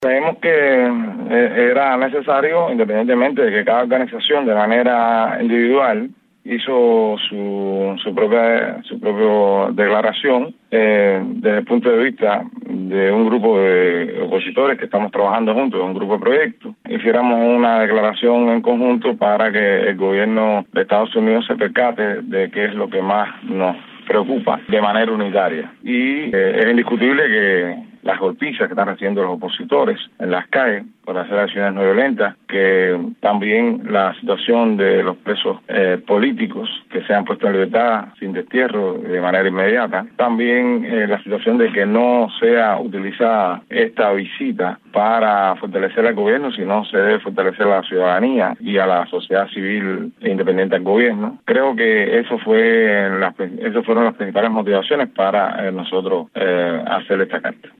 Creemos que era necesario, independientemente de que cada organización de manera individual hizo su propia declaración desde el punto de vista de un grupo de opositores que estamos trabajando juntos, un grupo de proyectos, hiciéramos una declaración en conjunto para que el gobierno de Estados Unidos se percate de qué es lo que más nos preocupa de manera unitaria. Y es indiscutible que las golpizas que están haciendo los opositores en las calles por hacer acciones no violentas, que también la situación de los presos políticos que se han puesto en libertad sin destierro de manera inmediata, también la situación de que no sea utilizada esta visita para fortalecer al gobierno, sino se debe fortalecer a la ciudadanía y a la sociedad civil independiente del gobierno. Creo que esas fueron las principales motivaciones para nosotros hacer esta carta.